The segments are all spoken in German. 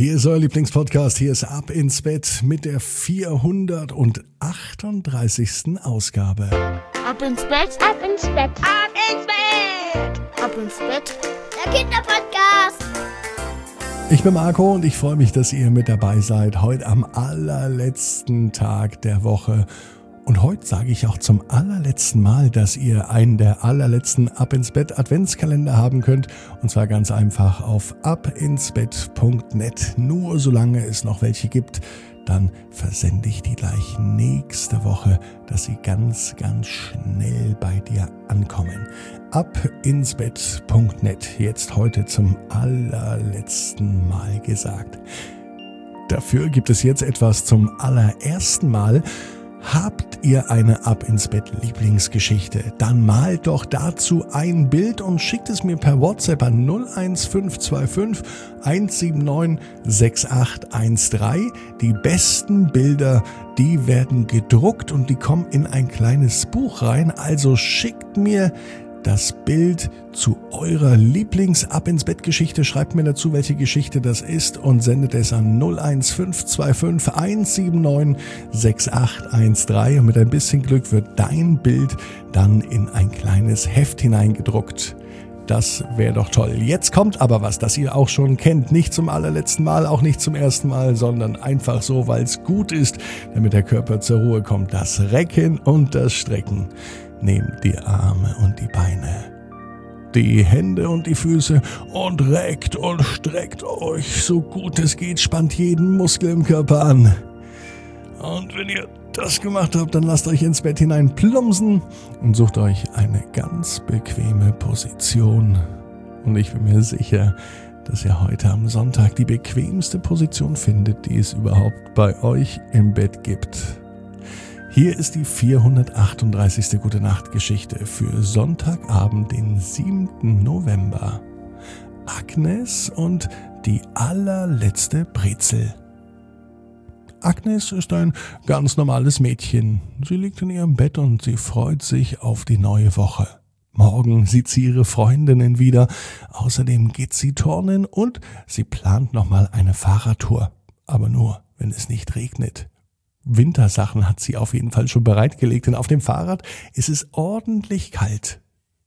Hier ist euer Lieblingspodcast, hier ist Ab ins Bett mit der 438. Ausgabe. Ab ins Bett, ab ins Bett, ab ins Bett, ab ins Bett, der Kinderpodcast. Ich bin Marco und ich freue mich, dass ihr mit dabei seid, heute am allerletzten Tag der Woche. Und heute sage ich auch zum allerletzten Mal, dass ihr einen der allerletzten Ab ins Bett Adventskalender haben könnt. Und zwar ganz einfach auf abinsbett.net. Nur solange es noch welche gibt, dann versende ich die gleich nächste Woche, dass sie ganz, ganz schnell bei dir ankommen. Abinsbett.net. Jetzt heute zum allerletzten Mal gesagt. Dafür gibt es jetzt etwas zum allerersten Mal. Habt ihr eine Ab ins Bett Lieblingsgeschichte? Dann malt doch dazu ein Bild und schickt es mir per WhatsApp an 01525 179 6813. Die besten Bilder, die werden gedruckt und die kommen in ein kleines Buch rein. Also schickt mir das Bild zu eurer Lieblings-Ab ins Bett Geschichte. Schreibt mir dazu, welche Geschichte das ist und sendet es an 01525 179 6813. Und mit ein bisschen Glück wird dein Bild dann in ein kleines Heft hineingedruckt. Das wäre doch toll. Jetzt kommt aber was, das ihr auch schon kennt. Nicht zum allerletzten Mal, auch nicht zum ersten Mal, sondern einfach so, weil es gut ist, damit der Körper zur Ruhe kommt. Das Recken und das Strecken. Nehmt die Arme und die Beine, die Hände und die Füße und reckt und streckt euch so gut es geht, spannt jeden Muskel im Körper an. Und wenn ihr das gemacht habt, dann lasst euch ins Bett hinein plumpsen und sucht euch eine ganz bequeme Position. Und ich bin mir sicher, dass ihr heute am Sonntag die bequemste Position findet, die es überhaupt bei euch im Bett gibt. Hier ist die 438. Gute-Nacht-Geschichte für Sonntagabend, den 7. November. Agnes und die allerletzte Brezel. Agnes ist ein ganz normales Mädchen. Sie liegt in ihrem Bett und sie freut sich auf die neue Woche. Morgen sieht sie ihre Freundinnen wieder. Außerdem geht sie turnen und sie plant nochmal eine Fahrradtour. Aber nur, wenn es nicht regnet. Wintersachen hat sie auf jeden Fall schon bereitgelegt, denn auf dem Fahrrad ist es ordentlich kalt.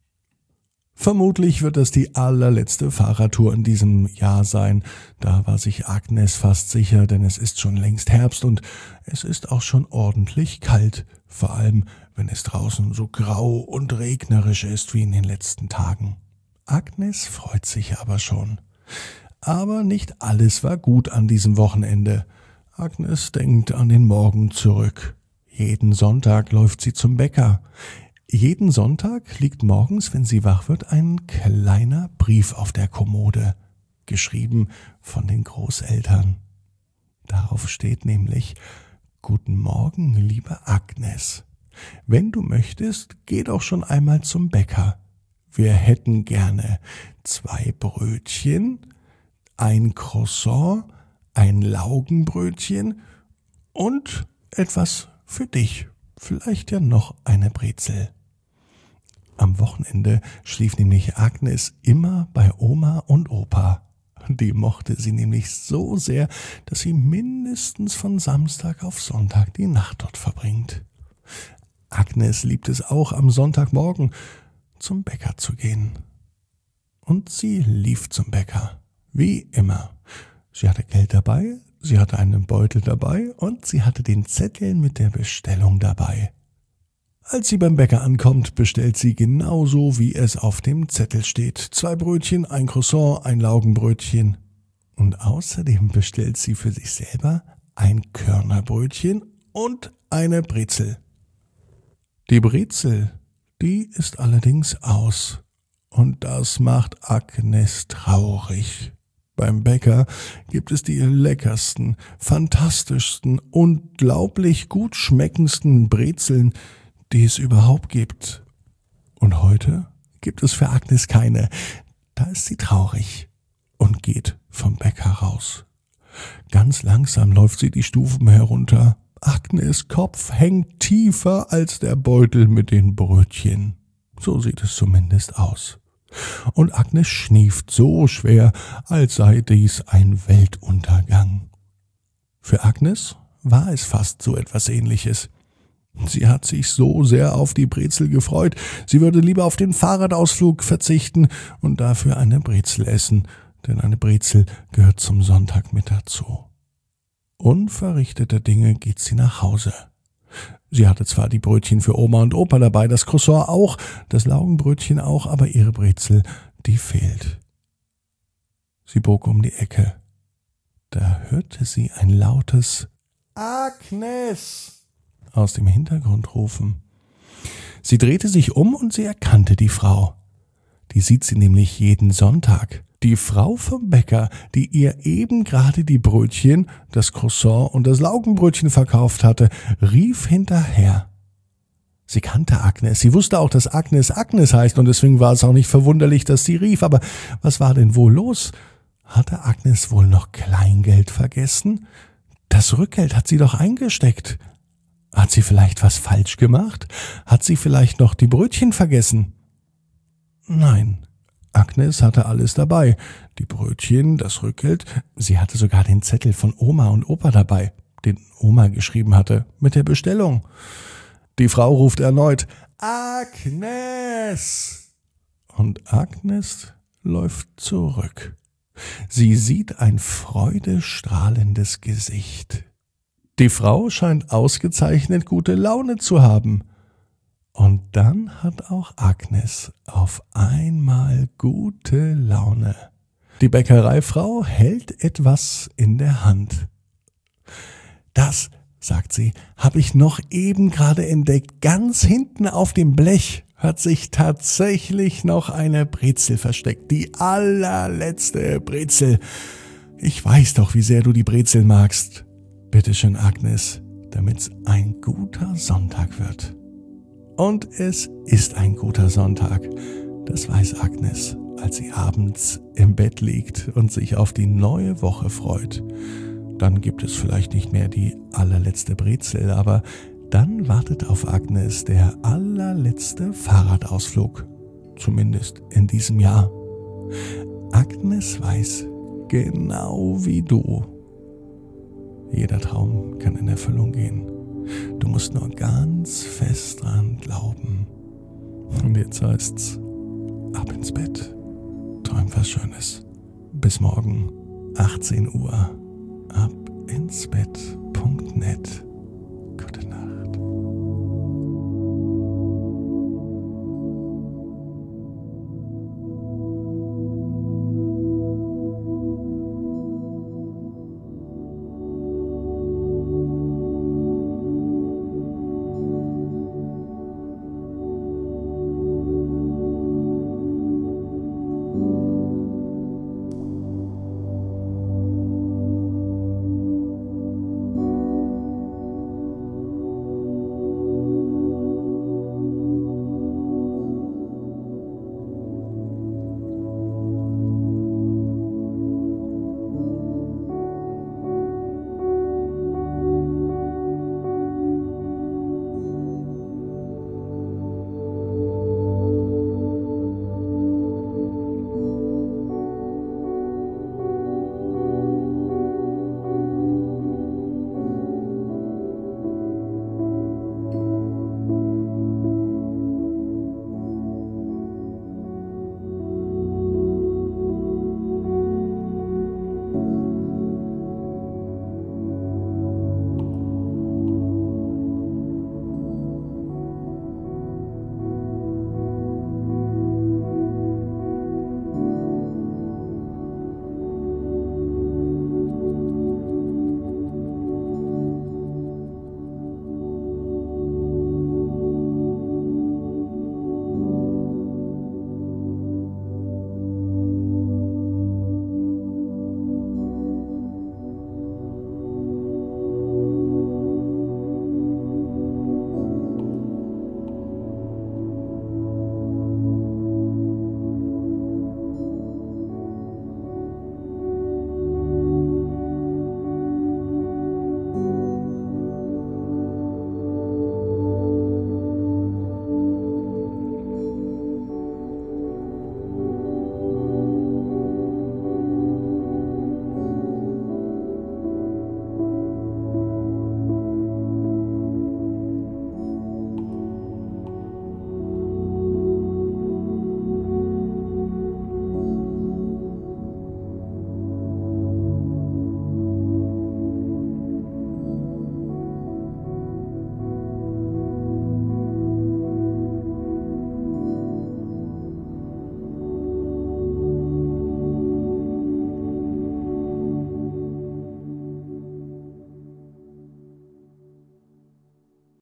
Vermutlich wird das die allerletzte Fahrradtour in diesem Jahr sein. Da war sich Agnes fast sicher, denn es ist schon längst Herbst und es ist auch schon ordentlich kalt. Vor allem, wenn es draußen so grau und regnerisch ist wie in den letzten Tagen. Agnes freut sich aber schon. Aber nicht alles war gut an diesem Wochenende. Agnes denkt an den Morgen zurück. Jeden Sonntag läuft sie zum Bäcker. Jeden Sonntag liegt morgens, wenn sie wach wird, ein kleiner Brief auf der Kommode, geschrieben von den Großeltern. Darauf steht nämlich: Guten Morgen, liebe Agnes. Wenn du möchtest, geh doch schon einmal zum Bäcker. Wir hätten gerne 2 Brötchen, ein Croissant, ein Laugenbrötchen und etwas für dich. Vielleicht ja noch eine Brezel. Am Wochenende schlief nämlich Agnes immer bei Oma und Opa. Die mochte sie nämlich so sehr, dass sie mindestens von Samstag auf Sonntag die Nacht dort verbringt. Agnes liebt es auch, am Sonntagmorgen zum Bäcker zu gehen. Und sie lief zum Bäcker, wie immer. Sie hatte Geld dabei, sie hatte einen Beutel dabei und sie hatte den Zettel mit der Bestellung dabei. Als sie beim Bäcker ankommt, bestellt sie genauso, wie es auf dem Zettel steht. 2 Brötchen, ein Croissant, ein Laugenbrötchen. Und außerdem bestellt sie für sich selber ein Körnerbrötchen und eine Brezel. Die Brezel, die ist allerdings aus. Und das macht Agnes traurig. Beim Bäcker gibt es die leckersten, fantastischsten, unglaublich gut schmeckendsten Brezeln, die es überhaupt gibt. Und heute gibt es für Agnes keine. Da ist sie traurig und geht vom Bäcker raus. Ganz langsam läuft sie die Stufen herunter. Agnes' Kopf hängt tiefer als der Beutel mit den Brötchen. So sieht es zumindest aus. Und Agnes schnieft so schwer, als sei dies ein Weltuntergang. Für Agnes war es fast so etwas Ähnliches. Sie hat sich so sehr auf die Brezel gefreut, sie würde lieber auf den Fahrradausflug verzichten und dafür eine Brezel essen, denn eine Brezel gehört zum Sonntag mit dazu. Unverrichteter Dinge geht sie nach Hause. Sie hatte zwar die Brötchen für Oma und Opa dabei, das Croissant auch, das Laugenbrötchen auch, aber ihre Brezel, die fehlt. Sie bog um die Ecke. Da hörte sie ein lautes »Agnes« aus dem Hintergrund rufen. Sie drehte sich um und sie erkannte die Frau. Die sieht sie nämlich jeden Sonntag. Die Frau vom Bäcker, die ihr eben gerade die Brötchen, das Croissant und das Laugenbrötchen verkauft hatte, rief hinterher. Sie kannte Agnes, sie wusste auch, dass Agnes Agnes heißt und deswegen war es auch nicht verwunderlich, dass sie rief. Aber was war denn wohl los? Hatte Agnes wohl noch Kleingeld vergessen? Das Rückgeld hat sie doch eingesteckt. Hat sie vielleicht was falsch gemacht? Hat sie vielleicht noch die Brötchen vergessen? Nein, Agnes hatte alles dabei. Die Brötchen, das Rückgeld, sie hatte sogar den Zettel von Oma und Opa dabei, den Oma geschrieben hatte, mit der Bestellung. Die Frau ruft erneut, »Agnes!« Und Agnes läuft zurück. Sie sieht ein freudestrahlendes Gesicht. Die Frau scheint ausgezeichnet gute Laune zu haben. Und dann hat auch Agnes auf einmal gute Laune. Die Bäckereifrau hält etwas in der Hand. »Das«, sagt sie, »habe ich noch eben gerade entdeckt. Ganz hinten auf dem Blech hat sich tatsächlich noch eine Brezel versteckt. Die allerletzte Brezel. Ich weiß doch, wie sehr du die Brezel magst. Bitte schön, Agnes, damit's ein guter Sonntag wird.« Und es ist ein guter Sonntag. Das weiß Agnes, als sie abends im Bett liegt und sich auf die neue Woche freut. Dann gibt es vielleicht nicht mehr die allerletzte Brezel, aber dann wartet auf Agnes der allerletzte Fahrradausflug. Zumindest in diesem Jahr. Agnes weiß, genau wie du, jeder Traum kann in Erfüllung gehen. Du musst nur ganz fest dran glauben. Und jetzt heißt's, ab ins Bett. Träum was Schönes. Bis morgen, 18 Uhr. abinsbett.net